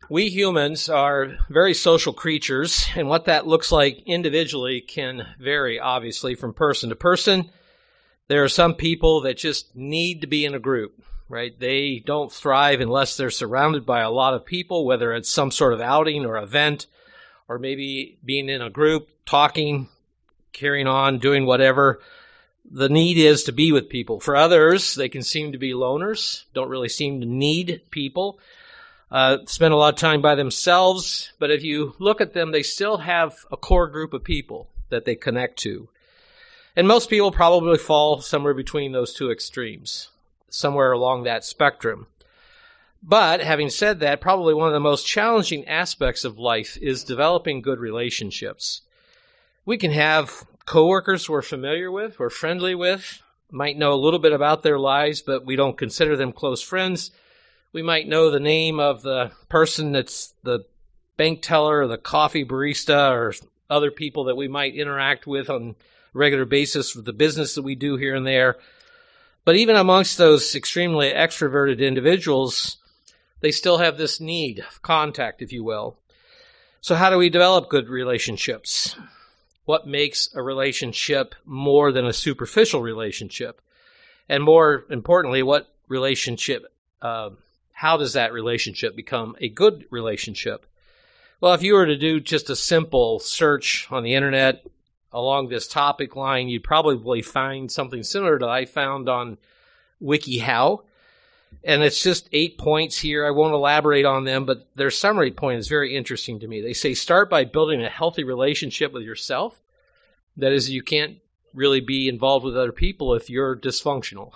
We humans are very social creatures, and what that looks like individually can vary, obviously, from person to person. There are some people that just need to be in a group, right? They don't thrive unless they're surrounded by a lot of people, whether it's some sort of outing or event, or maybe being in a group, talking, carrying on, doing whatever. The need is to be with people. For others, they can seem to be loners, don't really seem to need people. Spend a lot of time by themselves, but if you look at them, they still have a core group of people that they connect to. And most people probably fall somewhere between those two extremes, somewhere along that spectrum. But having said that, probably one of the most challenging aspects of life is developing good relationships. We can have coworkers we're familiar with, we're friendly with, might know a little bit about their lives, but we don't consider them close friends. We might know the name of the person that's the bank teller or the coffee barista or other people that we might interact with on a regular basis with the business that we do here and there. But even amongst those extremely extroverted individuals, they still have this need of contact, if you will. So how do we develop good relationships? What makes a relationship more than a superficial relationship? And more importantly, how does that relationship become a good relationship? Well, if you were to do just a simple search on the internet along this topic line, you'd probably find something similar to I found on WikiHow. And it's just 8 points here. I won't elaborate on them, but their summary point is very interesting to me. They say, start by building a healthy relationship with yourself. That is, you can't really be involved with other people if you're dysfunctional.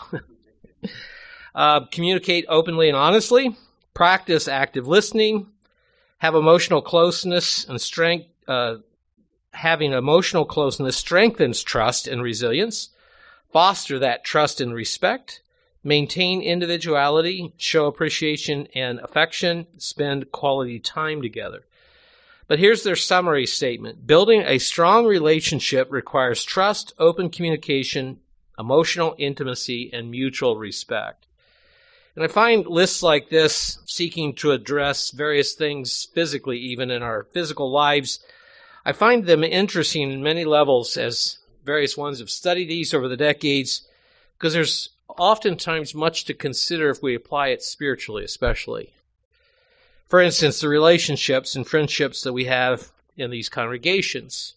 Communicate openly and honestly. Practice active listening. Have emotional closeness and strength. Having emotional closeness strengthens trust and resilience. Foster that trust and respect. Maintain individuality, show appreciation and affection, spend quality time together. But here's their summary statement. Building a strong relationship requires trust, open communication, emotional intimacy, and mutual respect. And I find lists like this seeking to address various things physically, even in our physical lives. I find them interesting in many levels as various ones have studied these over the decades, because there's oftentimes much to consider if we apply it spiritually, especially. For instance, the relationships and friendships that we have in these congregations.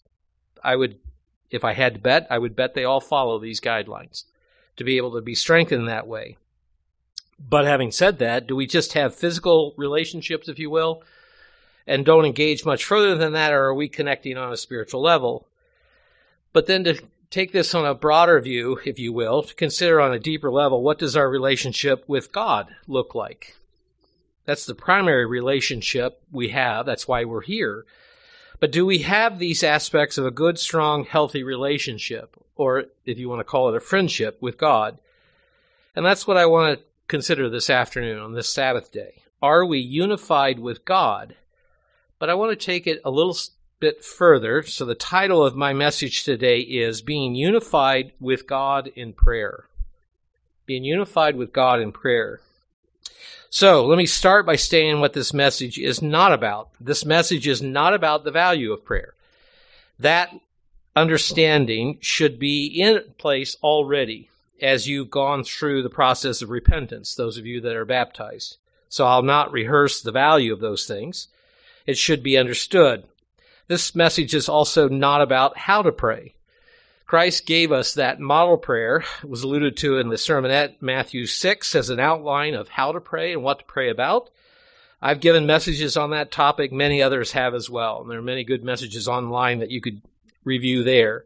If I had to bet, I would bet they all follow these guidelines to be able to be strengthened that way. But having said that, do we just have physical relationships, if you will, and don't engage much further than that, or are we connecting on a spiritual level? But then to take this on a broader view, if you will, to consider on a deeper level, what does our relationship with God look like? That's the primary relationship we have. That's why we're here. But do we have these aspects of a good, strong, healthy relationship, or if you want to call it a friendship with God? And that's what I want to consider this afternoon on this Sabbath day. Are we unified with God? But I want to take it a little bit further. So the title of my message today is Being Unified with God in Prayer. Being unified with God in prayer. So let me start by saying what this message is not about. This message is not about the value of prayer. That understanding should be in place already as you've gone through the process of repentance, those of you that are baptized. So I'll not rehearse the value of those things. It should be understood. This message is also not about how to pray. Christ gave us that model prayer. It was alluded to in the sermonette, Matthew 6, as an outline of how to pray and what to pray about. I've given messages on that topic. Many others have as well. And there are many good messages online that you could review there.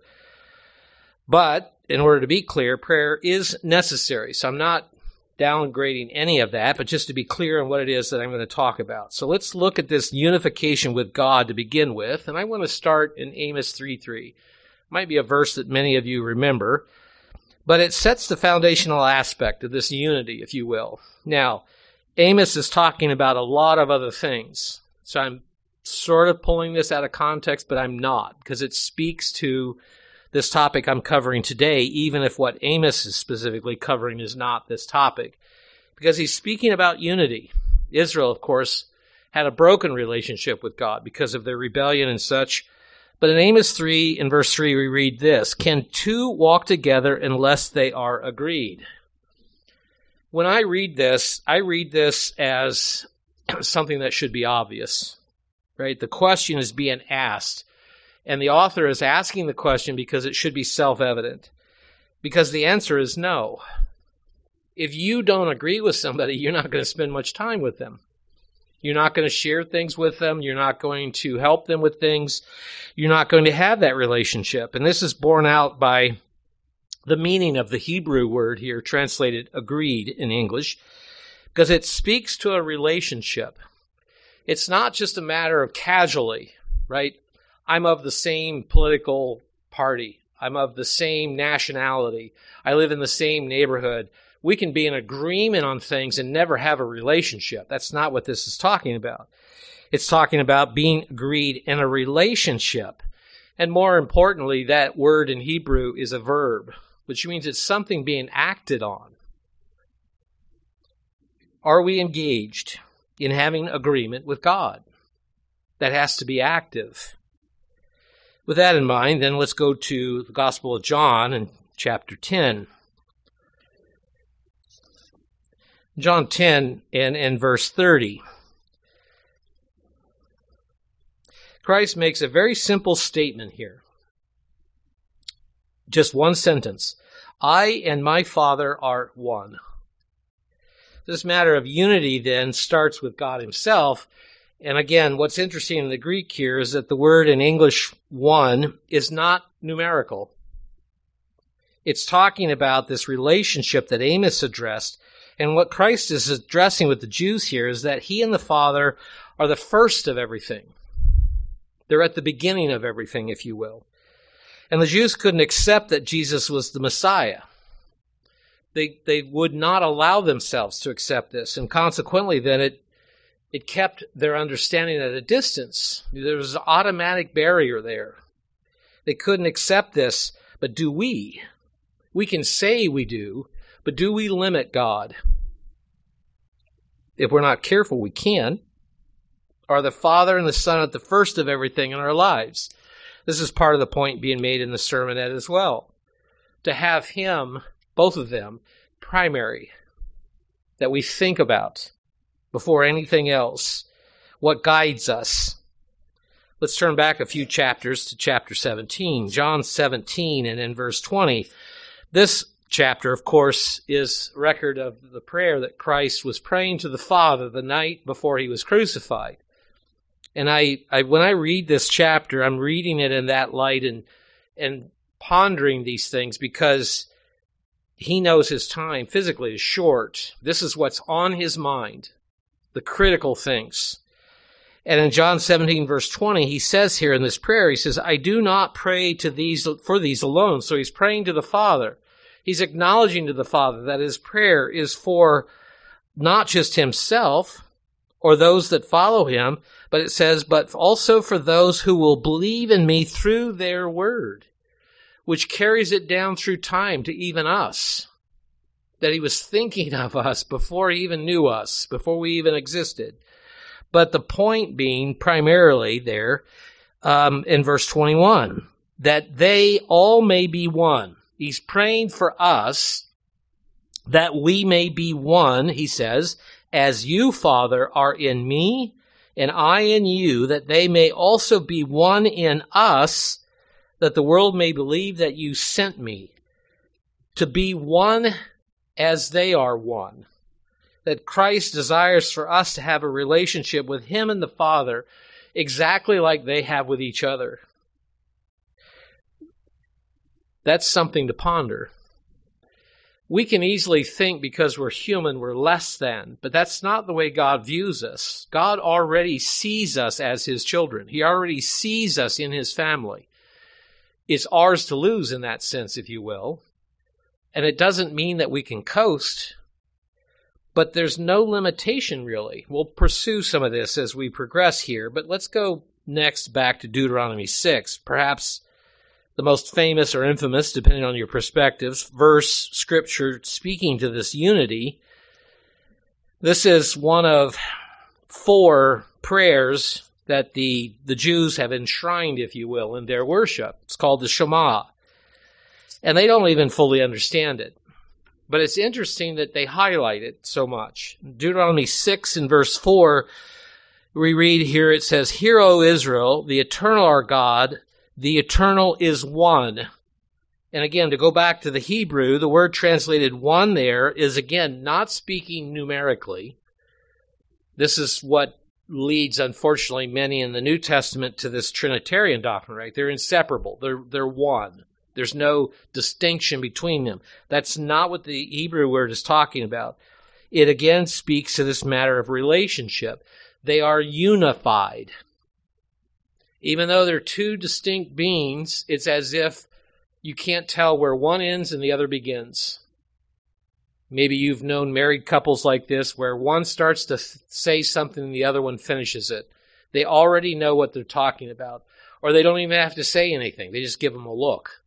But in order to be clear, prayer is necessary. So I'm not downgrading any of that, but just to be clear on what it is that I'm going to talk about. So let's look at this unification with God to begin with. And I want to start in Amos 3:3. Might be a verse that many of you remember, but it sets the foundational aspect of this unity, if you will. Now, Amos is talking about a lot of other things. So I'm sort of pulling this out of context, but I'm not, because it speaks to this topic I'm covering today, even if what Amos is specifically covering is not this topic, because he's speaking about unity. Israel, of course, had a broken relationship with God because of their rebellion and such. But in Amos 3, in verse 3, we read this, "Can two walk together unless they are agreed?" When I read this as something that should be obvious, right? The question is being asked, and the author is asking the question because it should be self-evident, because the answer is no. If you don't agree with somebody, you're not going to spend much time with them. You're not going to share things with them. You're not going to help them with things. You're not going to have that relationship. And this is borne out by the meaning of the Hebrew word here, translated agreed in English, because it speaks to a relationship. It's not just a matter of casually, right? I'm of the same political party. I'm of the same nationality. I live in the same neighborhood. We can be in agreement on things and never have a relationship. That's not what this is talking about. It's talking about being agreed in a relationship. And more importantly, that word in Hebrew is a verb, which means it's something being acted on. Are we engaged in having agreement with God? That has to be active. With that in mind, then let's go to the Gospel of John in chapter 10. John 10 and verse 30. Christ makes a very simple statement here. Just one sentence. I and my Father are one. This matter of unity then starts with God himself. And again, what's interesting in the Greek here is that the word in English one is not numerical. It's talking about this relationship that Amos addressed. And what Christ is addressing with the Jews here is that he and the Father are the first of everything. They're at the beginning of everything, if you will. And the Jews couldn't accept that Jesus was the Messiah. They would not allow themselves to accept this. And consequently, then, it kept their understanding at a distance. There was an automatic barrier there. They couldn't accept this, but do we? We can say we do, but do we limit God? If we're not careful, we can. Are the Father and the Son at the first of everything in our lives? This is part of the point being made in the sermonette as well. To have him, both of them, primary, that we think about before anything else, what guides us. Let's turn back a few chapters to chapter 17, John 17 and in verse 20. This chapter, of course, is record of the prayer that Christ was praying to the Father the night before he was crucified. And when I read this chapter, I'm reading it in that light and pondering these things because he knows his time physically is short. This is what's on his mind, the critical things. And in John 17, verse 20, he says here in this prayer, he says, I do not pray for these alone. So he's praying to the Father. He's acknowledging to the Father that his prayer is for not just himself or those that follow him, but it says, but also for those who will believe in me through their word, which carries it down through time to even us, that he was thinking of us before he even knew us, before we even existed. But the point being primarily there in verse 21, that they all may be one. He's praying for us that we may be one, he says, as you, Father, are in me and I in you, that they may also be one in us, that the world may believe that you sent me. To be one as they are one. That Christ desires for us to have a relationship with him and the Father exactly like they have with each other. That's something to ponder. We can easily think because we're human, we're less than, but that's not the way God views us. God already sees us as his children. He already sees us in his family. It's ours to lose in that sense, if you will. And it doesn't mean that we can coast, but there's no limitation really. We'll pursue some of this as we progress here, but let's go next back to Deuteronomy 6, perhaps the most famous or infamous, depending on your perspectives, verse, scripture speaking to this unity. This is one of 4 prayers that the Jews have enshrined, if you will, in their worship. It's called the Shema. And they don't even fully understand it. But it's interesting that they highlight it so much. Deuteronomy 6 and verse 4, we read here, it says, "Hear, O Israel, the eternal our God, the eternal is one." And again, to go back to the Hebrew, the word translated one there is, again, not speaking numerically. This is what leads, unfortunately, many in the New Testament to this Trinitarian doctrine, right? They're inseparable. They're one. There's no distinction between them. That's not what the Hebrew word is talking about. It again speaks to this matter of relationship. They are unified. Even though they're 2 distinct beings, it's as if you can't tell where one ends and the other begins. Maybe you've known married couples like this where one starts to say something and the other one finishes it. They already know what they're talking about. Or they don't even have to say anything. They just give them a look.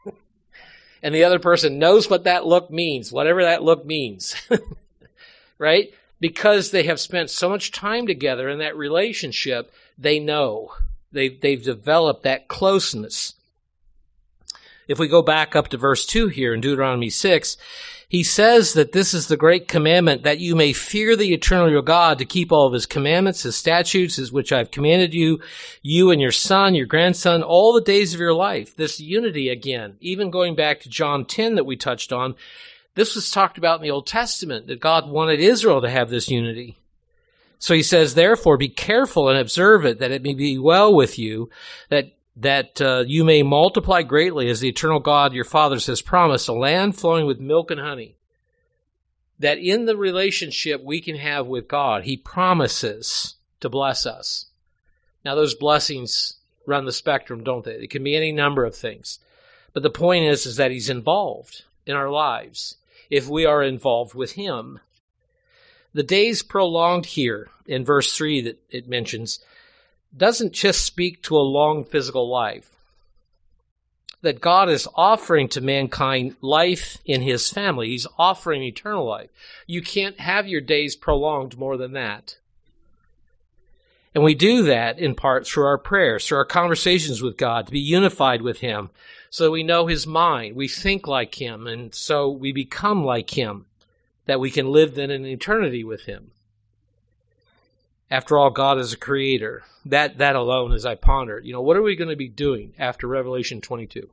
And the other person knows what that look means, whatever that look means. Right? Because they have spent so much time together in that relationship, they know. They've developed that closeness. If we go back up to verse 2 here in Deuteronomy 6, he says that this is the great commandment, that you may fear the eternal your God, to keep all of his commandments, his statutes, which I've commanded you, you and your son, your grandson, all the days of your life. This unity again, even going back to John 10 that we touched on, this was talked about in the Old Testament, that God wanted Israel to have this unity. So he says, therefore, be careful and observe it, that it may be well with you, that you may multiply greatly, as the eternal God your fathers has promised, a land flowing with milk and honey. That in the relationship we can have with God, he promises to bless us. Now those blessings run the spectrum, don't they? It can be any number of things. But the point is that he's involved in our lives if we are involved with him. The days prolonged here in verse 3 that it mentions doesn't just speak to a long physical life. That God is offering to mankind life in his family. He's offering eternal life. You can't have your days prolonged more than that. And we do that in part through our prayers, through our conversations with God, to be unified with him, so we know his mind. We think like him, and so we become like him, that we can live then in eternity with him. After all, God is a creator. That alone, as I ponder, what are we going to be doing after Revelation 22?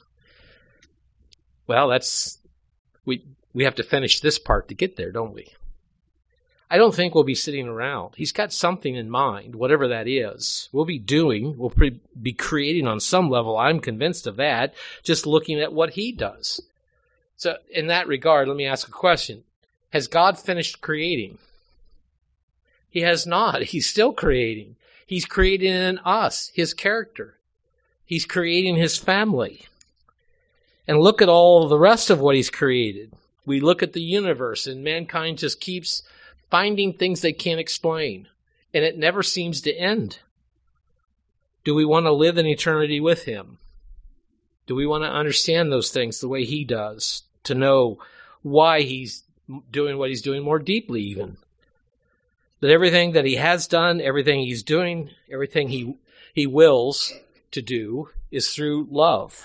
Well, we have to finish this part to get there, don't we? I don't think we'll be sitting around. He's got something in mind, whatever that is. We'll be creating on some level. I'm convinced of that, just looking at what he does. So in that regard, let me ask a question. Has God finished creating? He has not. He's still creating. He's creating in us, his character. He's creating his family. And look at all the rest of what he's created. We look at the universe, and mankind just keeps finding things they can't explain. And it never seems to end. Do we want to live in eternity with him? Do we want to understand those things the way he does? To know why he's doing what he's doing more deeply even? That everything that he has done, everything he's doing, everything he wills to do is through love.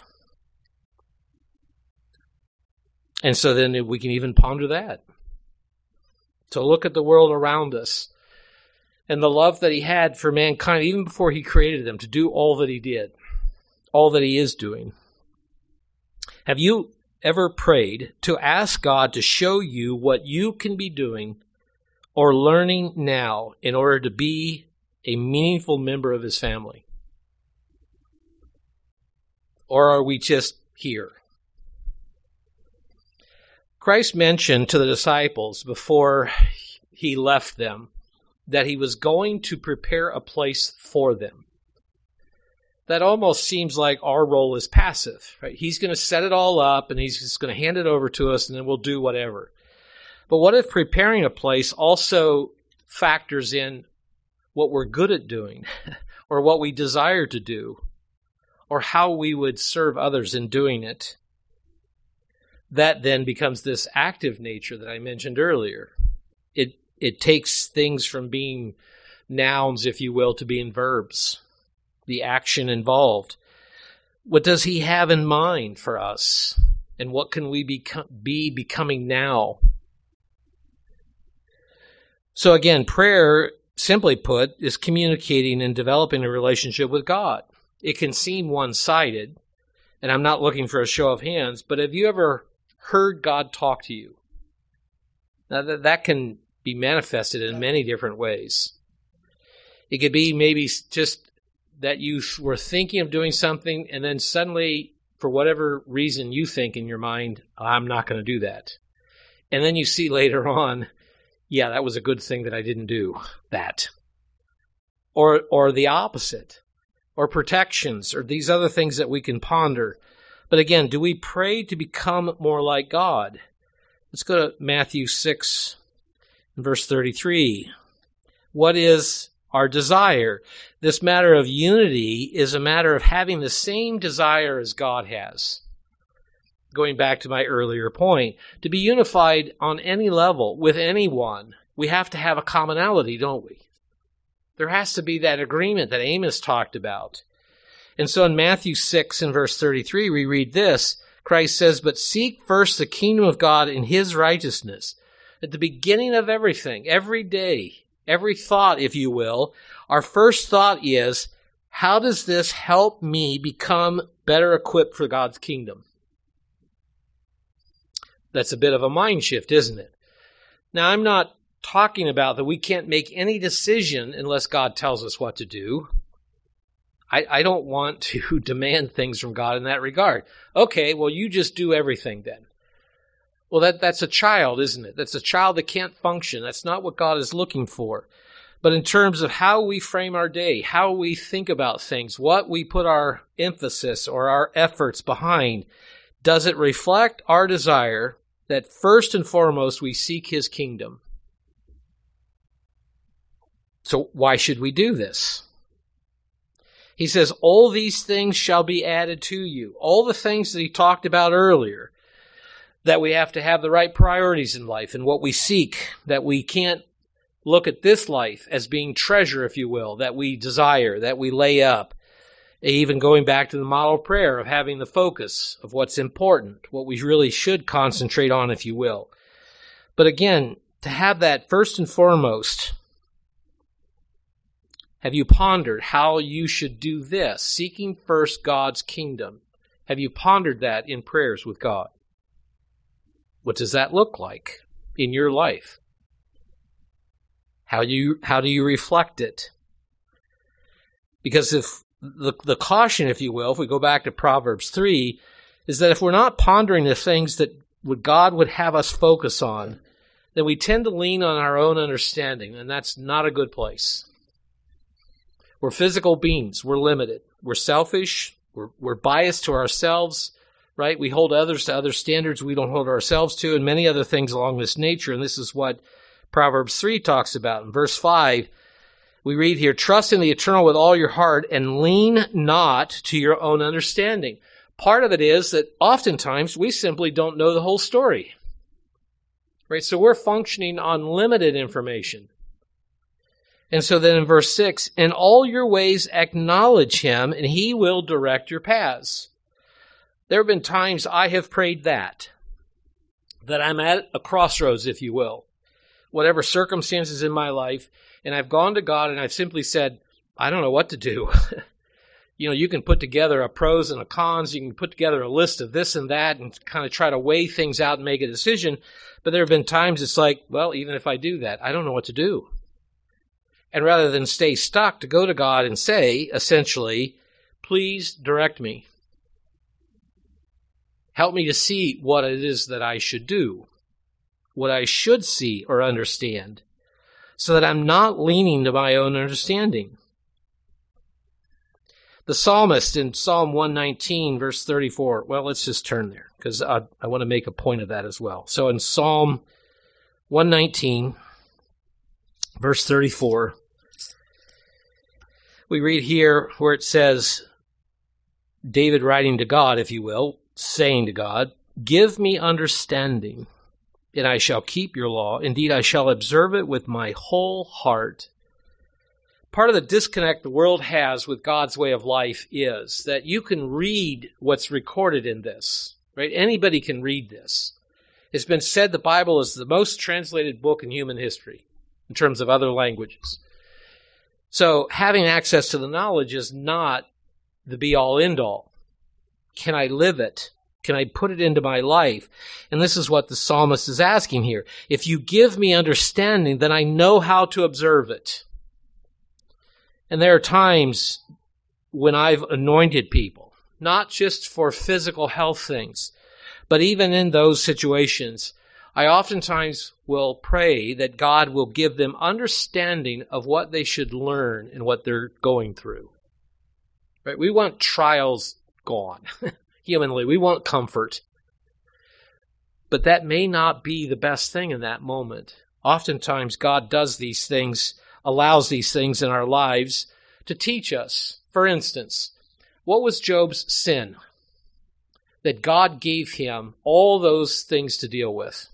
And so then we can even ponder that. To look at the world around us and the love that he had for mankind even before he created them, to do all that he did, all that he is doing. Have you ever prayed to ask God to show you what you can be doing or learning now in order to be a meaningful member of his family? Or are we just here? Christ mentioned to the disciples before he left them that he was going to prepare a place for them. That almost seems like our role is passive, right? He's going to set it all up and he's just going to hand it over to us and then we'll do whatever. But what if preparing a place also factors in what we're good at doing or what we desire to do or how we would serve others in doing it? That then becomes this active nature that I mentioned earlier. it takes things from being nouns, if you will, to being verbs, the action involved. What does he have in mind for us? And what can we be becoming now? So again, prayer, simply put, is communicating and developing a relationship with God. It can seem one-sided, and I'm not looking for a show of hands, but have you ever heard God talk to you? Now, that can be manifested in many different ways. It could be maybe just that you were thinking of doing something, and then suddenly, for whatever reason you think in your mind, I'm not going to do that. And then you see later on, yeah, that was a good thing that I didn't do that. Or the opposite. Or protections, or these other things that we can ponder. But again, do we pray to become more like God? Let's go to Matthew 6, verse 33. What is our desire? This matter of unity is a matter of having the same desire as God has. Going back to my earlier point, to be unified on any level with anyone, we have to have a commonality, don't we? There has to be that agreement that Amos talked about. And so in Matthew 6 and verse 33, we read this. Christ says, "But seek first the kingdom of God and his righteousness." At the beginning of everything, every day, every thought, if you will, our first thought is, how does this help me become better equipped for God's kingdom? That's a bit of a mind shift, isn't it? Now, I'm not talking about that we can't make any decision unless God tells us what to do. I don't want to demand things from God in that regard. Okay, well, you just do everything then. Well, that's a child, isn't it? That's a child that can't function. That's not what God is looking for. But in terms of how we frame our day, how we think about things, what we put our emphasis or our efforts behind, does it reflect our desire that first and foremost we seek his kingdom? So why should we do this? He says, all these things shall be added to you. All the things that he talked about earlier, that we have to have the right priorities in life and what we seek, that we can't look at this life as being treasure, if you will, that we desire, that we lay up. Even going back to the model prayer of having the focus of what's important, what we really should concentrate on, if you will. But again, to have that first and foremost, have you pondered how you should do this, seeking first God's kingdom? Have you pondered that in prayers with God? What does that look like in your life? How do you reflect it? Because if the caution, if you will, if we go back to Proverbs 3, is that if we're not pondering the things that God would have us focus on, then we tend to lean on our own understanding, and that's not a good place. We're physical beings. We're limited. We're selfish. We're biased to ourselves, right? We hold others to other standards we don't hold ourselves to, and many other things along this nature, and this is what Proverbs 3 talks about. In verse 5, we read here, "Trust in the eternal with all your heart and lean not to your own understanding." Part of it is that oftentimes we simply don't know the whole story, right? So we're functioning on limited information. And so then in verse 6, "In all your ways acknowledge him, and he will direct your paths." There have been times I have prayed that I'm at a crossroads, if you will, whatever circumstances in my life, and I've gone to God and I've simply said, I don't know what to do. You can put together a pros and a cons. You can put together a list of this and that and kind of try to weigh things out and make a decision. But there have been times it's like, well, even if I do that, I don't know what to do. And rather than stay stuck, to go to God and say, essentially, please direct me. Help me to see what it is that I should do, what I should see or understand, so that I'm not leaning to my own understanding. The psalmist in Psalm 119, verse 34, well, let's just turn there, because I want to make a point of that as well. So in Psalm 119, verse 34, we read here where it says, David writing to God, if you will, saying to God, "Give me understanding and I shall keep your law. Indeed, I shall observe it with my whole heart. Part of the disconnect the world has with God's way of life is that you can read what's recorded in this, right? Anybody can read this. It's been said the Bible is the most translated book in human history in terms of other languages. So having access to the knowledge is not the be-all, end-all. Can I live it? Can I put it into my life? And this is what the psalmist is asking here. If you give me understanding, then I know how to observe it. And there are times when I've anointed people, not just for physical health things, but even in those situations, I oftentimes will pray that God will give them understanding of what they should learn and what they're going through. Right? We want trials gone. Humanly, we want comfort. But that may not be the best thing in that moment. Oftentimes, God does these things, allows these things in our lives to teach us. For instance, what was Job's sin? That God gave him all those things to deal with.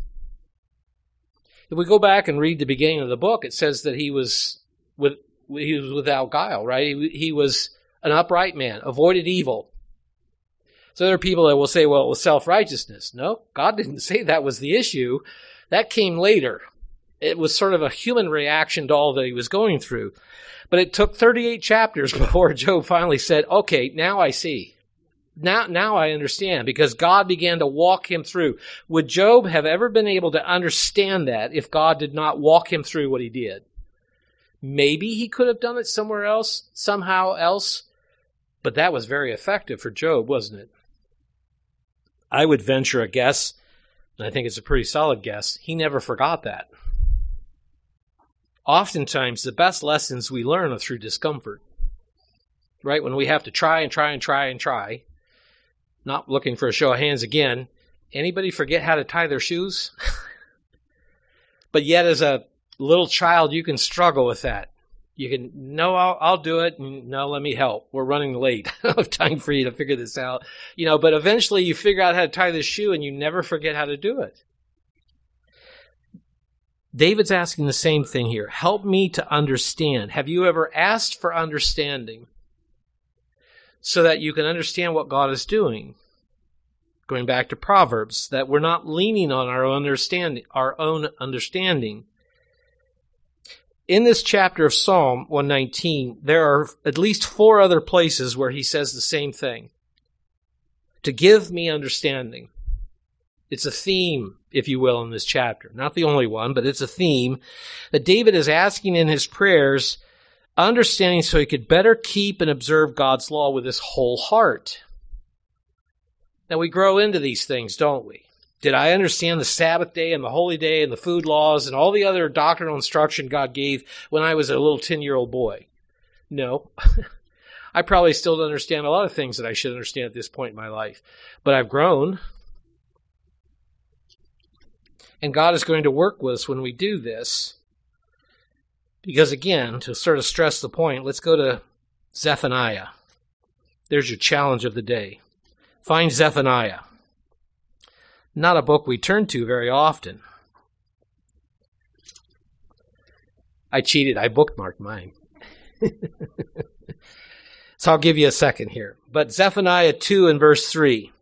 If we go back and read the beginning of the book, it says that he was without guile, right? He was an upright man, avoided evil. So there are people that will say, well, it was self-righteousness. No, God didn't say that was the issue. That came later. It was sort of a human reaction to all that he was going through. But it took 38 chapters before Job finally said, okay, now I see. Now I understand, because God began to walk him through. Would Job have ever been able to understand that if God did not walk him through what he did? Maybe he could have done it somewhere else, somehow else, but that was very effective for Job, wasn't it? I would venture a guess, and I think it's a pretty solid guess, he never forgot that. Oftentimes, the best lessons we learn are through discomfort, right? When we have to try and try and try and try. Not looking for a show of hands again. Anybody forget how to tie their shoes? But yet, as a little child, you can struggle with that. You can, no, I'll do it. No, let me help. We're running late. I don't have time for you to figure this out. But eventually you figure out how to tie this shoe and you never forget how to do it. David's asking the same thing here. Help me to understand. Have you ever asked for understanding so that you can understand what God is doing? Going back to Proverbs, that we're not leaning on our own understanding. In this chapter of Psalm 119, there are at least 4 other places where he says the same thing. To give me understanding. It's a theme, if you will, in this chapter. Not the only one, but it's a theme that David is asking in his prayers, understanding so he could better keep and observe God's law with his whole heart. Now, we grow into these things, don't we? Did I understand the Sabbath day and the holy day and the food laws and all the other doctrinal instruction God gave when I was a little 10-year-old boy? No. I probably still don't understand a lot of things that I should understand at this point in my life. But I've grown. And God is going to work with us when we do this. Because again, to sort of stress the point, let's go to Zephaniah. There's your challenge of the day. Find Zephaniah. Not a book we turn to very often. I cheated. I bookmarked mine. So I'll give you a second here. But Zephaniah 2 and verse 3.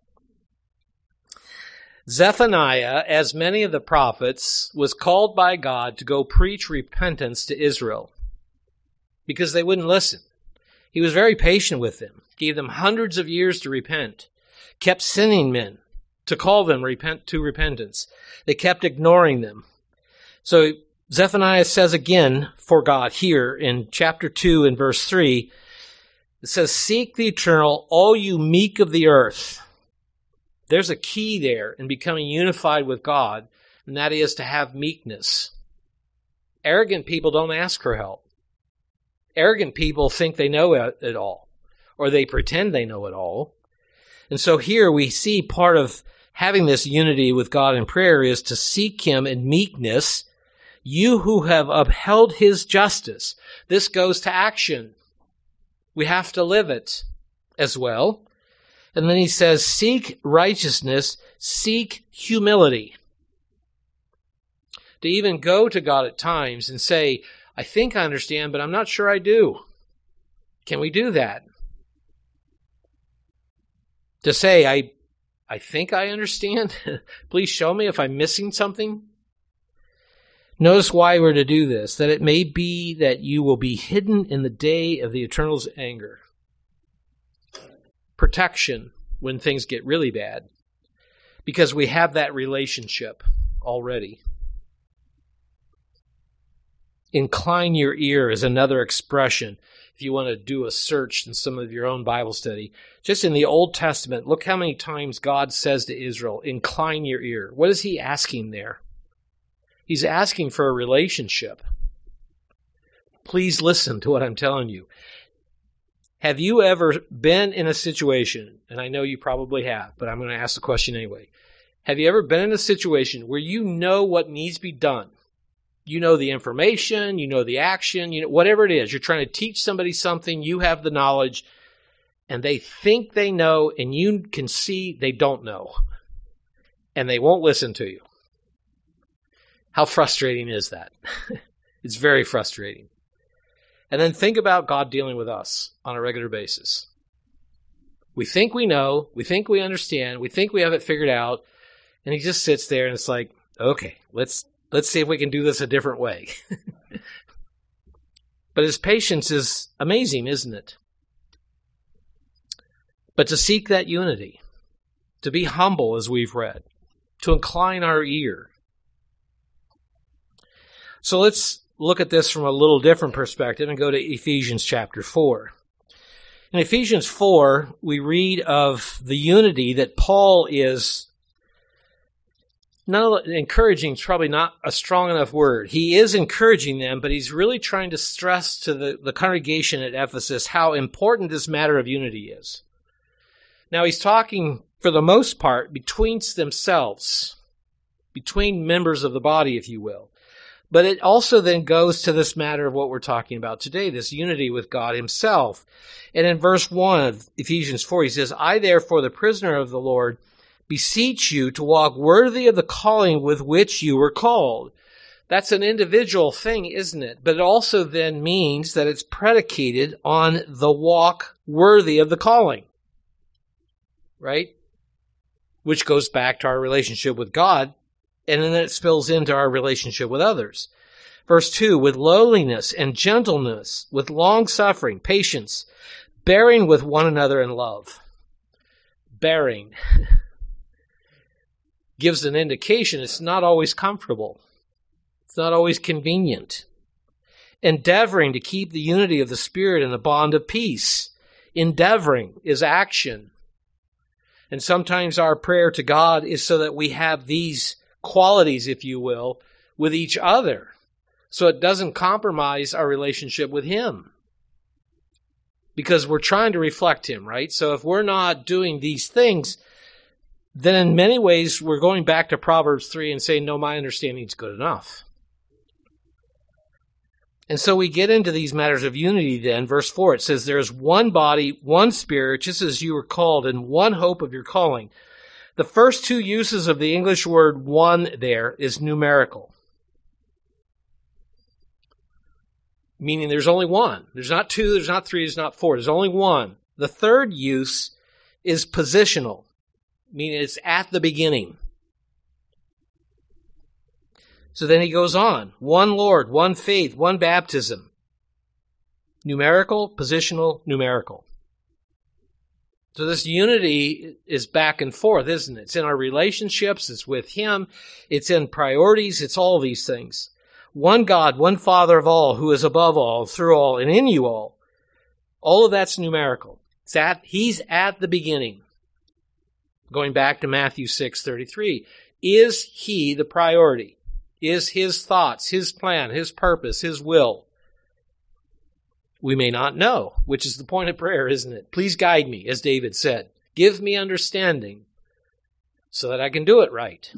Zephaniah, as many of the prophets, was called by God to go preach repentance to Israel because they wouldn't listen. He was very patient with them, gave them hundreds of years to repent, kept sending men to call them to repentance. They kept ignoring them. So Zephaniah says again for God here in chapter 2 and verse 3, it says, seek the eternal, all you meek of the earth. There's a key there in becoming unified with God, and that is to have meekness. Arrogant people don't ask for help. Arrogant people think they know it all, or they pretend they know it all. And so here we see part of having this unity with God in prayer is to seek Him in meekness, you who have upheld His justice. This goes to action. We have to live it as well. And then he says, seek righteousness, seek humility. to even go to God at times and say, I think I understand, but I'm not sure I do. Can we do that? To say, I think I understand. Please show me if I'm missing something. Notice why we're to do this, that it may be that you will be hidden in the day of the Eternal's anger. Protection when things get really bad, because we have that relationship already. Incline your ear is another expression. If you want to do a search in some of your own Bible study, just in the Old Testament, look how many times God says to Israel, incline your ear. What is he asking there? He's asking for a relationship. Please listen to what I'm telling you. Have you ever been in a situation, and I know you probably have, but I'm going to ask the question anyway. Have you ever been in a situation where you know what needs to be done? You know the information, you know the action, you know whatever it is. You're trying to teach somebody something, you have the knowledge, and they think they know, and you can see they don't know. And they won't listen to you. How frustrating is that? It's very frustrating. And then think about God dealing with us on a regular basis. We think we know, we think we understand, we think we have it figured out, and he just sits there and it's like, okay, let's see if we can do this a different way. But his patience is amazing, isn't it? But to seek that unity, to be humble as we've read, to incline our ear. So let's look at this from a little different perspective and go to Ephesians chapter 4. In Ephesians 4, we read of the unity that Paul is encouraging is probably not a strong enough word. He is encouraging them, but he's really trying to stress to the congregation at Ephesus how important this matter of unity is. Now, he's talking, for the most part, between themselves, between members of the body, if you will. But it also then goes to this matter of what we're talking about today, this unity with God himself. And in verse 1 of Ephesians 4, he says, I therefore, the prisoner of the Lord, beseech you to walk worthy of the calling with which you were called. That's an individual thing, isn't it? But it also then means that it's predicated on the walk worthy of the calling. Right? Which goes back to our relationship with God, and then it spills into our relationship with others. Verse 2, with lowliness and gentleness, with long-suffering, patience, bearing with one another in love. Bearing gives an indication it's not always comfortable. It's not always convenient. Endeavoring to keep the unity of the Spirit in the bond of peace. Endeavoring is action. And sometimes our prayer to God is so that we have these qualities, if you will, with each other, so it doesn't compromise our relationship with him. Because we're trying to reflect him, right? So if we're not doing these things, then in many ways we're going back to Proverbs 3 and saying, no, my understanding is good enough. And so we get into these matters of unity then. Verse 4, it says, there is one body, one spirit, just as you were called, and one hope of your calling. The first two uses of the English word one there is numerical. Meaning there's only one. There's not two, there's not three, there's not four. There's only one. The third use is positional. Meaning it's at the beginning. So then he goes on. One Lord, one faith, one baptism. Numerical, positional, numerical. So this unity is back and forth, isn't it? It's in our relationships, it's with him, it's in priorities, it's all these things. One God, one Father of all, who is above all, through all, and in you all. All of that's numerical. He's at the beginning. Going back to Matthew 6:33. Is he the priority? Is his thoughts, his plan, his purpose, his will? We may not know, which is the point of prayer, isn't it? Please guide me, as David said. Give me understanding so that I can do it right.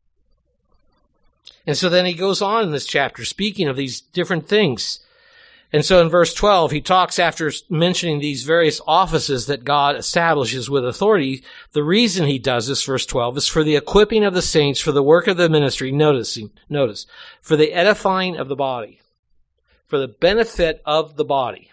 And so then he goes on in this chapter, speaking of these different things. And so in verse 12, he talks after mentioning these various offices that God establishes with authority. The reason he does this, verse 12, is for the equipping of the saints for the work of the ministry. Notice, for the edifying of the body, for the benefit of the body.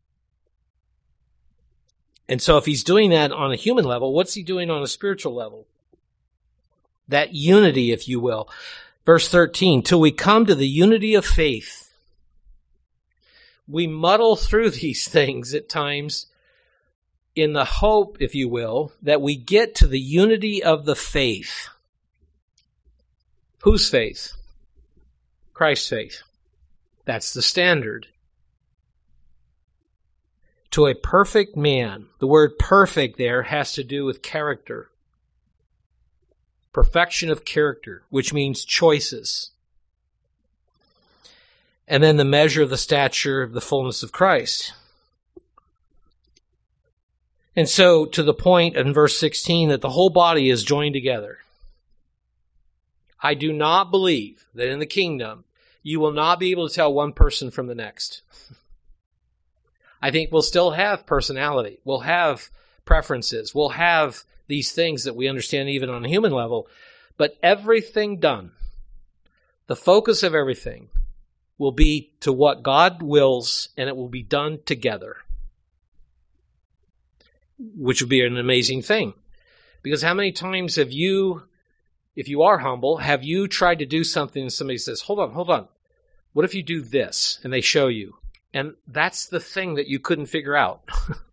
And so if he's doing that on a human level, what's he doing on a spiritual level? That unity, if you will. Verse 13, till we come to the unity of faith. We muddle through these things at times in the hope, if you will, that we get to the unity of the faith. Whose faith? Christ's faith. That's the standard. To a perfect man. The word perfect there has to do with character. Perfection of character, which means choices. And then the measure of the stature of the fullness of Christ. And so to the point in verse 16 that the whole body is joined together. I do not believe that in the kingdom you will not be able to tell one person from the next. I think we'll still have personality. We'll have preferences. We'll have these things that we understand even on a human level. But everything done, the focus of everything, will be to what God wills, and it will be done together. Which would be an amazing thing. Because how many times have you, if you are humble, have you tried to do something and somebody says, hold on. What if you do this? And they show you. And that's the thing that you couldn't figure out.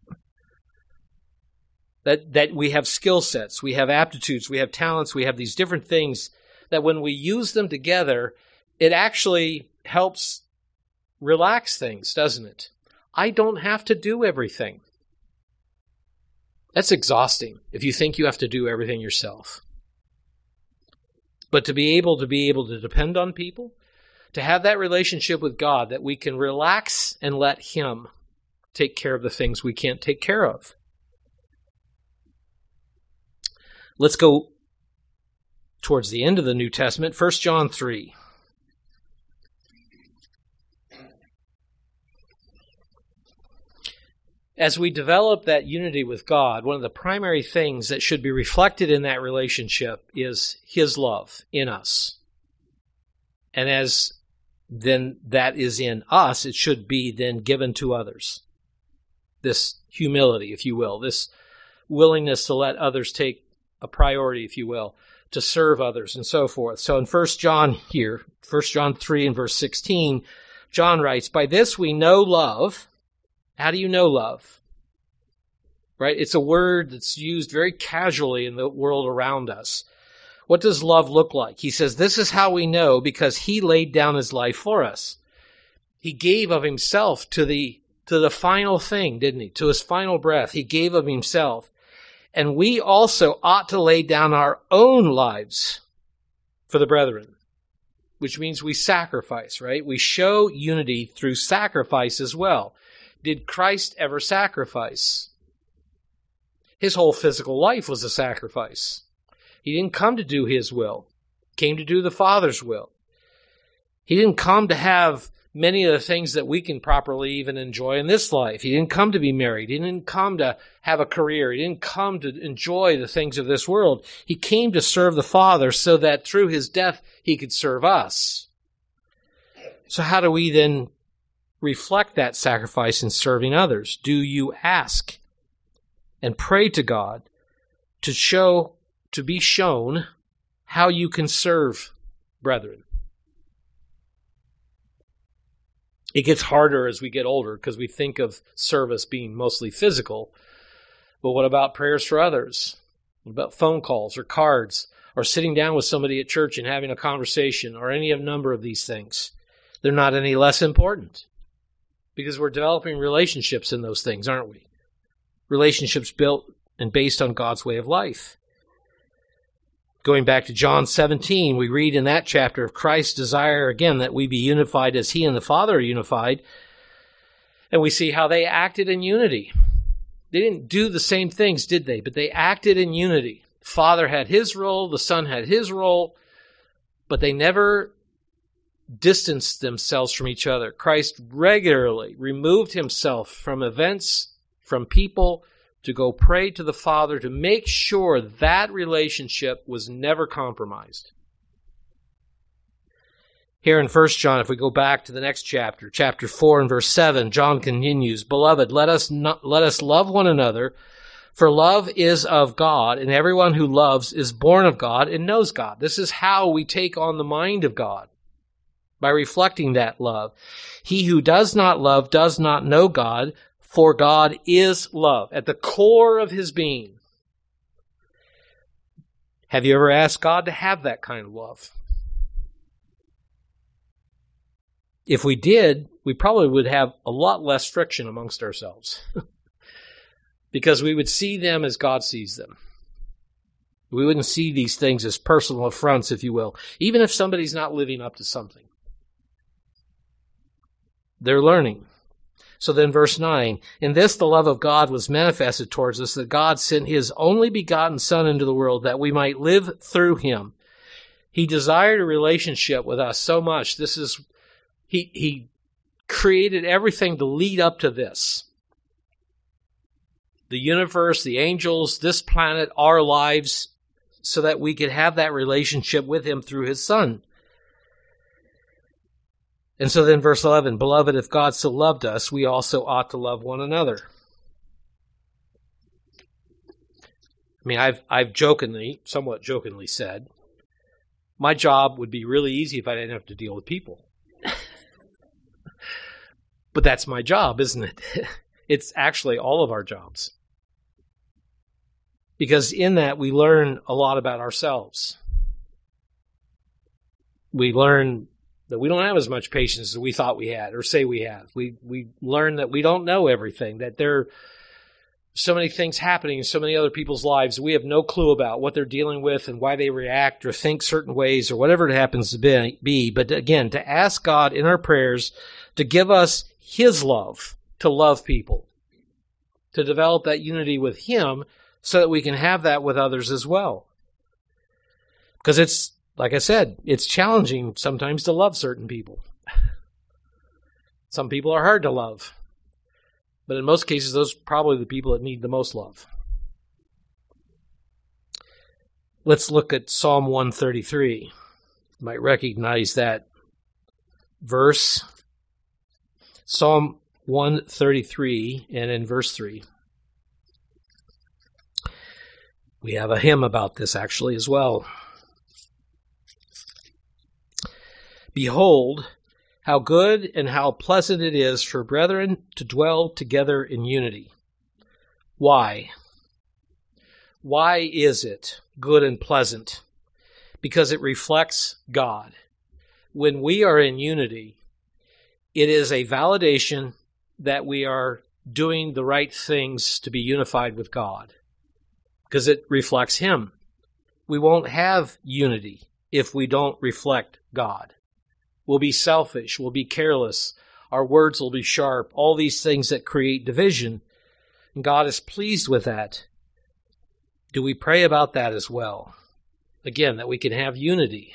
that we have skill sets, we have aptitudes, we have talents, we have these different things that when we use them together, it actually helps relax things, doesn't it? I don't have to do everything. That's exhausting if you think you have to do everything yourself. But to be able to depend on people, to have that relationship with God that we can relax and let Him take care of the things we can't take care of. Let's go towards the end of the New Testament, 1 John 3. As we develop that unity with God, one of the primary things that should be reflected in that relationship is His love in us. And as then that is in us, it should be then given to others. This humility, if you will, this willingness to let others take a priority, if you will, to serve others and so forth. So in 1 John here, 1 John 3 and verse 16, John writes, by this we know love. How do you know love? Right? It's a word that's used very casually in the world around us. What does love look like? He says, this is how we know because He laid down His life for us. He gave of Himself to the final thing, didn't He? To His final breath. He gave of Himself. And we also ought to lay down our own lives for the brethren, which means we sacrifice, right? We show unity through sacrifice as well. Did Christ ever sacrifice? His whole physical life was a sacrifice. He didn't come to do His will. He came to do the Father's will. He didn't come to have many of the things that we can properly even enjoy in this life. He didn't come to be married. He didn't come to have a career. He didn't come to enjoy the things of this world. He came to serve the Father so that through His death He could serve us. So how do we then reflect that sacrifice in serving others? Do you ask and pray to God to be shown how you can serve brethren? It gets harder as we get older because we think of service being mostly physical. But what about prayers for others? What about phone calls or cards or sitting down with somebody at church and having a conversation or any number of these things? They're not any less important because we're developing relationships in those things, aren't we? Relationships built and based on God's way of life. Going back to John 17, we read in that chapter of Christ's desire, again, that we be unified as He and the Father are unified. And we see how they acted in unity. They didn't do the same things, did they? But they acted in unity. The Father had His role, the Son had His role, but they never distanced themselves from each other. Christ regularly removed himself from events, from people, to go pray to the Father to make sure that relationship was never compromised. Here in 1 John, if we go back to the next chapter, chapter 4 and verse 7, John continues, "Beloved, let us love one another, for love is of God, and everyone who loves is born of God and knows God." This is how we take on the mind of God, by reflecting that love. "He who does not love does not know God, for God is love," at the core of his being. Have you ever asked God to have that kind of love? If we did, we probably would have a lot less friction amongst ourselves because we would see them as God sees them. We wouldn't see these things as personal affronts, if you will, even if somebody's not living up to something. They're learning. So then verse 9, "In this the love of God was manifested towards us, that God sent his only begotten Son into the world that we might live through him." He desired a relationship with us so much. He created everything to lead up to this. The universe, the angels, this planet, our lives, so that we could have that relationship with him through his Son. And so then verse 11, "Beloved, if God so loved us, we also ought to love one another." I mean, I've somewhat jokingly said, my job would be really easy if I didn't have to deal with people. But that's my job, isn't it? It's actually all of our jobs. Because in that, we learn a lot about ourselves. We learn that we don't have as much patience as we thought we had or say we have. We learn that we don't know everything, that there are so many things happening in so many other people's lives. We have no clue about what they're dealing with and why they react or think certain ways or whatever it happens to be. But again, to ask God in our prayers to give us his love, to love people, to develop that unity with him so that we can have that with others as well. Because it's, like I said, it's challenging sometimes to love certain people. Some people are hard to love. But in most cases, those are probably the people that need the most love. Let's look at Psalm 133. You might recognize that verse. Psalm 133, and in verse 3. We have a hymn about this actually as well. "Behold, how good and how pleasant it is for brethren to dwell together in unity." Why? Why is it good and pleasant? Because it reflects God. When we are in unity, it is a validation that we are doing the right things to be unified with God, because it reflects him. We won't have unity if we don't reflect God. We'll be selfish, we'll be careless, our words will be sharp, all these things that create division, and God is pleased with that. Do we pray about that as well? Again, that we can have unity.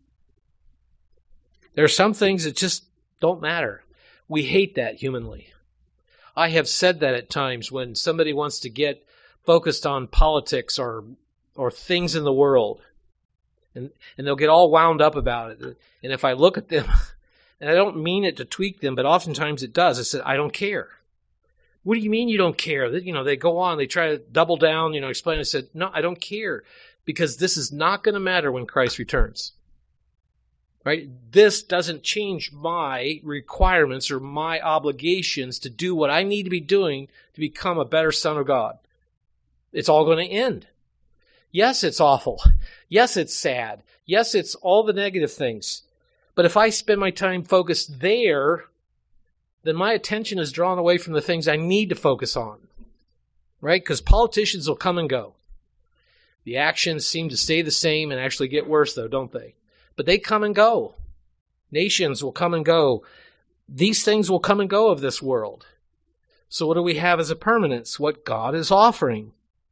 There are some things that just don't matter. We hate that humanly. I have said that at times when somebody wants to get focused on politics or things in the world, and they'll get all wound up about it. And if I look at them, and I don't mean it to tweak them, but oftentimes it does, I said, I don't care. What do you mean you don't care? They go on, they try to double down, explain. I said, no, I don't care, because this is not going to matter when Christ returns. Right? This doesn't change my requirements or my obligations to do what I need to be doing to become a better son of God. It's all going to end. Yes, it's awful. Yes, it's sad. Yes, it's all the negative things. But if I spend my time focused there, then my attention is drawn away from the things I need to focus on. Right? Because politicians will come and go. The actions seem to stay the same and actually get worse, though, don't they? But they come and go. Nations will come and go. These things will come and go of this world. So what do we have as a permanence? What God is offering.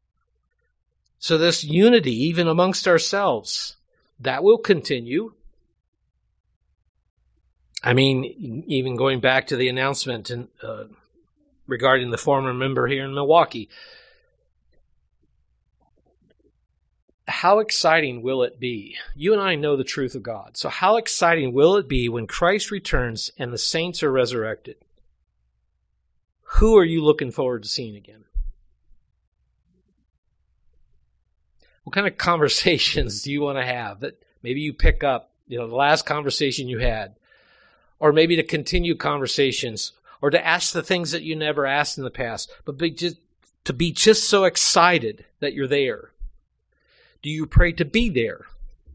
So this unity, even amongst ourselves, that will continue. I mean, even going back to the announcement regarding the former member here in Milwaukee, how exciting will it be? You and I know the truth of God. So how exciting will it be when Christ returns and the saints are resurrected? Who are you looking forward to seeing again? What kind of conversations do you want to have that maybe you pick up, the last conversation you had, or maybe to continue conversations, or to ask the things that you never asked in the past, but to be just so excited that you're there? Do you pray to be there?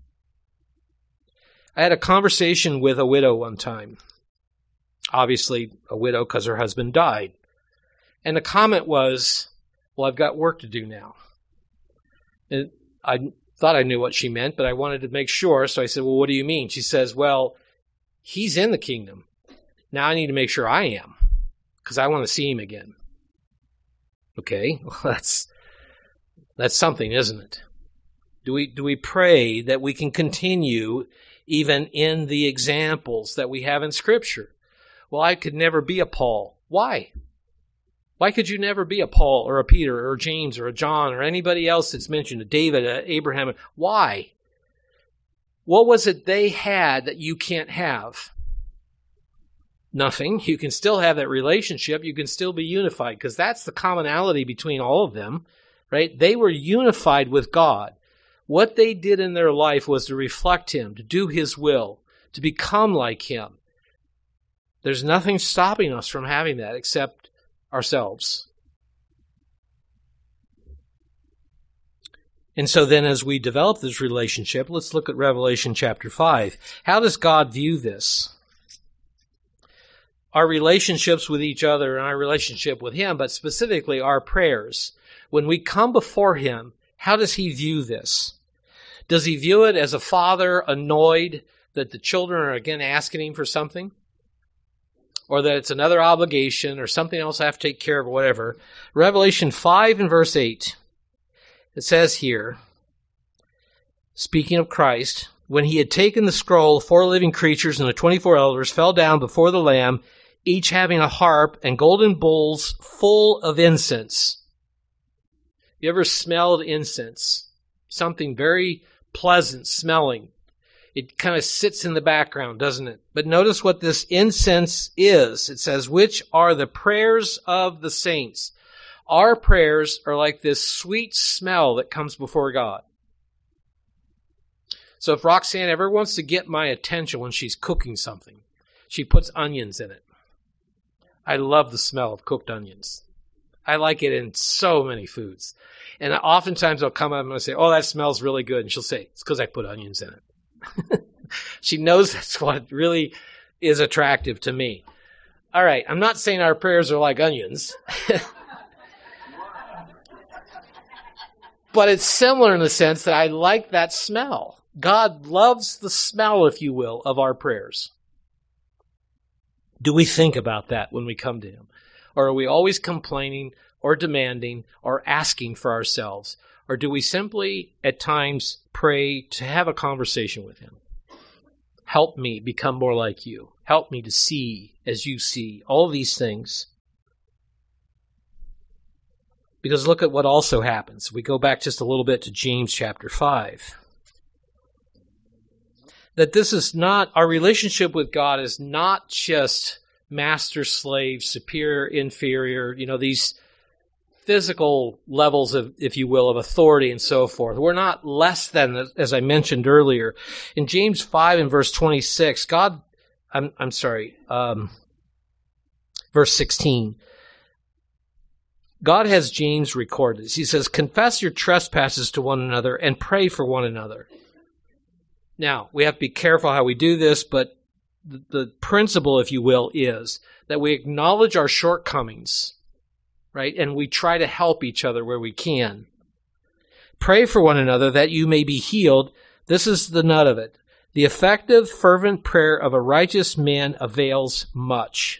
I had a conversation with a widow one time. Obviously, a widow because her husband died. And the comment was, well, I've got work to do now. And I thought I knew what she meant, but I wanted to make sure. So I said, well, what do you mean? She says, well, he's in the kingdom. Now I need to make sure I am, because I want to see him again. Okay, well, that's something, isn't it? Do we pray that we can continue even in the examples that we have in Scripture? Well, I could never be a Paul. Why? Why could you never be a Paul or a Peter or a James or a John or anybody else that's mentioned, a David, a Abraham? Why? What was it they had that you can't have? Nothing. You can still have that relationship. You can still be unified, because that's the commonality between all of them, right? They were unified with God. What they did in their life was to reflect Him, to do His will, to become like Him. There's nothing stopping us from having that except ourselves. And so then as we develop this relationship, let's look at Revelation chapter 5. How does God view this? Our relationships with each other and our relationship with Him, but specifically our prayers. When we come before Him, how does He view this? Does He view it as a father annoyed that the children are again asking Him for something? Or that it's another obligation or something else I have to take care of or whatever? Revelation 5 and verse 8, it says here, speaking of Christ, when He had taken the scroll, 4 living creatures and the 24 elders fell down before the Lamb, each having a harp and golden bowls full of incense. You ever smelled incense? Something very pleasant smelling. It kind of sits in the background, doesn't it? But notice what this incense is. It says, which are the prayers of the saints. Our prayers are like this sweet smell that comes before God. So if Roxanne ever wants to get my attention when she's cooking something, she puts onions in it. I love the smell of cooked onions. I like it in so many foods. And oftentimes I'll come up and I'll say, oh, that smells really good. And she'll say, it's because I put onions in it. She knows that's what really is attractive to me. All right, I'm not saying our prayers are like onions. But it's similar in the sense that I like that smell. God loves the smell, if you will, of our prayers. Do we think about that when we come to Him? Or are we always complaining or demanding or asking for ourselves? Or do we simply, at times, pray to have a conversation with Him? Help me become more like You. Help me to see as You see. All these things. Because look at what also happens. We go back just a little bit to James chapter 5. That this is not, our relationship with God is not just master, slave, superior, inferior, these physical levels of, if you will, of authority and so forth. We're not less than, as I mentioned earlier. In James 5 and verse 26, verse 16, God has James record this. He says, confess your trespasses to one another and pray for one another. Now, we have to be careful how we do this, but the principle, if you will, is that we acknowledge our shortcomings, right? And we try to help each other where we can. Pray for one another that you may be healed. This is the nut of it. The effective, fervent prayer of a righteous man avails much.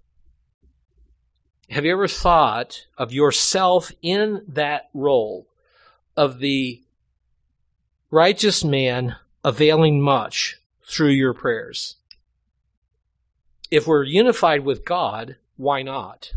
Have you ever thought of yourself in that role of the righteous man availing much through your prayers? if we're unified with God, why not?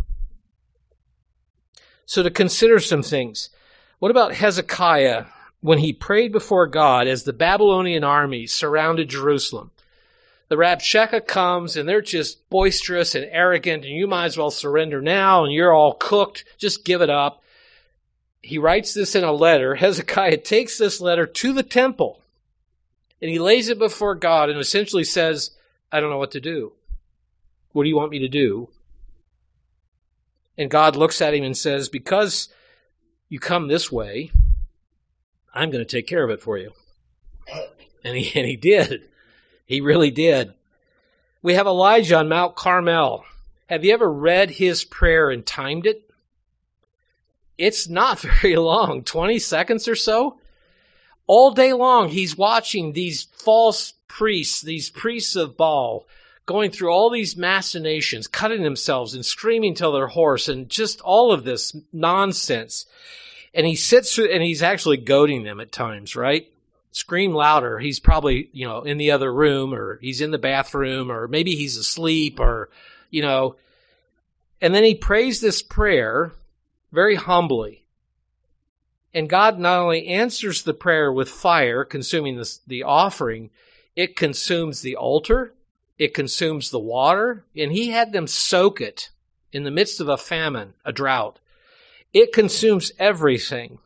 So to consider some things. What about Hezekiah when he prayed before God as the Babylonian army surrounded Jerusalem? The Rabshakeh comes and they're just boisterous and arrogant and you might as well surrender now and you're all cooked. Just give it up. He writes this in a letter. Hezekiah takes this letter to the temple and he lays it before God and essentially says, I don't know what to do. What do you want me to do? And God looks at him and says, because you come this way, I'm going to take care of it for you. And he did. He really did. We have Elijah on Mount Carmel. Have you ever read his prayer and timed it? It's not very long, 20 seconds or so. All day long, he's watching these false priests, these priests of Baal, going through all these machinations, cutting themselves and screaming till they're hoarse, and just all of this nonsense. And he sits through, and he's actually goading them at times, right? Scream louder. He's probably, in the other room, or he's in the bathroom, or maybe he's asleep, or, And then he prays this prayer very humbly. And God not only answers the prayer with fire, consuming the offering, it consumes the altar, it consumes the water, and he had them soak it in the midst of a famine, a drought. It consumes everything.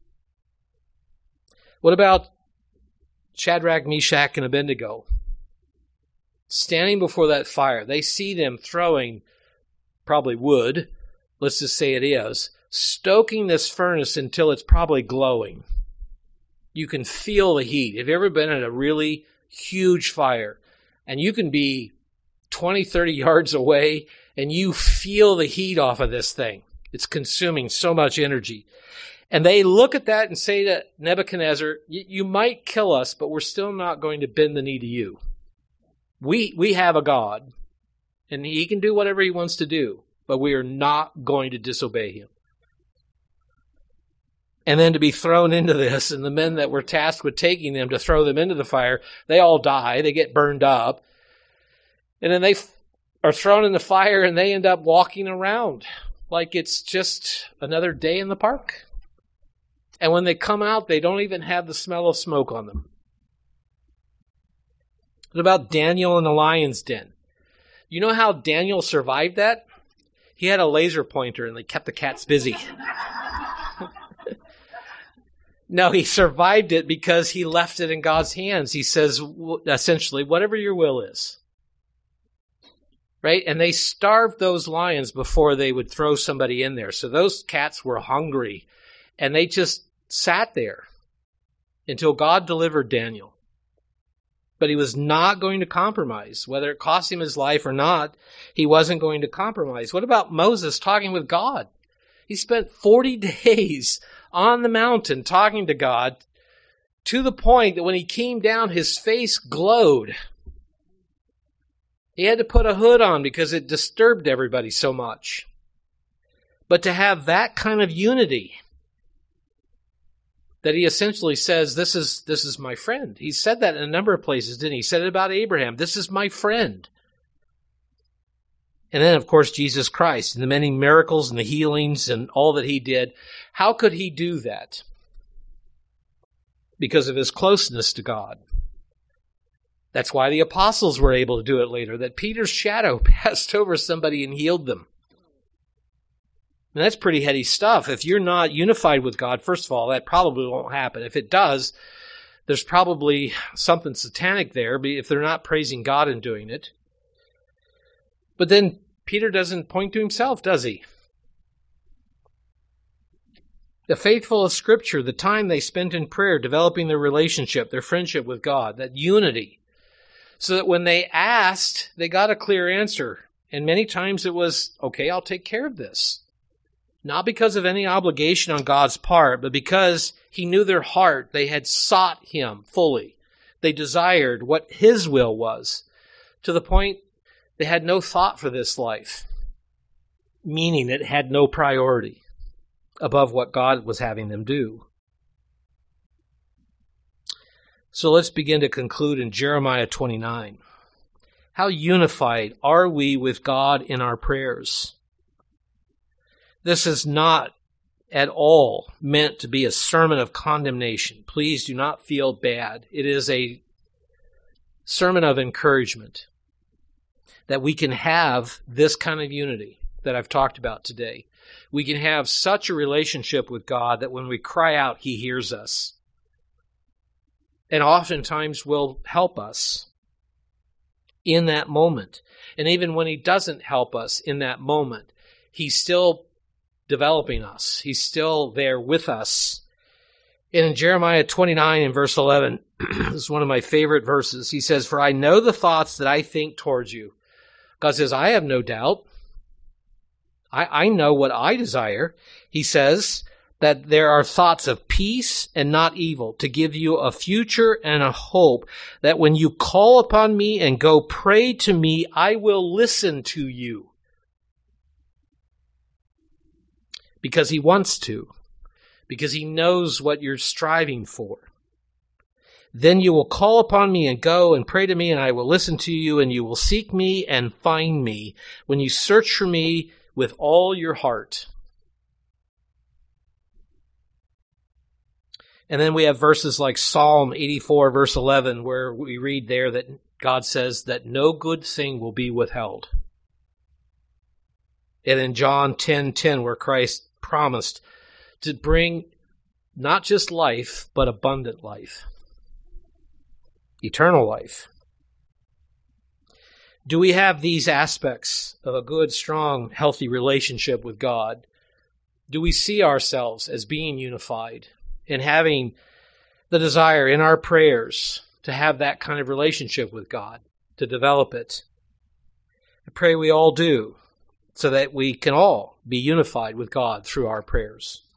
What about Shadrach, Meshach, and Abednego? Standing before that fire, they see them throwing probably wood, let's just say it is, stoking this furnace until it's probably glowing. You can feel the heat. Have you ever been at a really huge fire? And you can be 20, 30 yards away, and you feel the heat off of this thing. It's consuming so much energy. And they look at that and say to Nebuchadnezzar, you might kill us, but we're still not going to bend the knee to you. We have a God, and he can do whatever he wants to do, but we are not going to disobey him. And then to be thrown into this, and the men that were tasked with taking them to throw them into the fire, they all die. They get burned up. And then they are thrown in the fire, and they end up walking around like it's just another day in the park. And when they come out, they don't even have the smell of smoke on them. What about Daniel in the lion's den? You know how Daniel survived that? He had a laser pointer, and they kept the cats busy. No, he survived it because he left it in God's hands. He says, essentially, whatever your will is. Right? And they starved those lions before they would throw somebody in there. So those cats were hungry. And they just sat there until God delivered Daniel. But he was not going to compromise. Whether it cost him his life or not, he wasn't going to compromise. What about Moses talking with God? He spent 40 days on the mountain talking to God to the point that when he came down, his face glowed. He had to put a hood on because it disturbed everybody so much. But to have that kind of unity, that he essentially says, this is my friend. He said that in a number of places, didn't he? He said it about Abraham. This is my friend. And then, of course, Jesus Christ and the many miracles and the healings and all that he did. How could he do that? Because of his closeness to God. That's why the apostles were able to do it later, that Peter's shadow passed over somebody and healed them. And that's pretty heady stuff. If you're not unified with God, first of all, that probably won't happen. If it does, there's probably something satanic there if they're not praising God and doing it. But then Peter doesn't point to himself, does he? The faithful of Scripture, the time they spent in prayer, developing their relationship, their friendship with God, that unity. So that when they asked, they got a clear answer. And many times it was, okay, I'll take care of this. Not because of any obligation on God's part, but because he knew their heart. They had sought him fully. They desired what his will was, to the point they had no thought for this life, meaning it had no priority above what God was having them do. So let's begin to conclude in Jeremiah 29. How unified are we with God in our prayers? This is not at all meant to be a sermon of condemnation. Please do not feel bad. It is a sermon of encouragement that we can have this kind of unity that I've talked about today. We can have such a relationship with God that when we cry out, He hears us. And oftentimes will help us in that moment. And even when He doesn't help us in that moment, He's still developing us. He's still there with us. And in Jeremiah 29 and verse 11, this is one of my favorite verses. He says, "For I know the thoughts that I think towards you." God says, I have no doubt. I know what I desire. He says that there are thoughts of peace and not evil, to give you a future and a hope, that when you call upon me and go pray to me, I will listen to you. Because He wants to. Because He knows what you're striving for. Then you will call upon me and go and pray to me, and I will listen to you, and you will seek me and find me when you search for me with all your heart. And then we have verses like Psalm 84, verse 11, where we read there that God says that no good thing will be withheld. And in John 10:10, where Christ promised to bring not just life, but abundant life. Eternal life. Do we have these aspects of a good, strong, healthy relationship with God? Do we see ourselves as being unified and having the desire in our prayers to have that kind of relationship with God, to develop it? I pray we all do, so that we can all be unified with God through our prayers.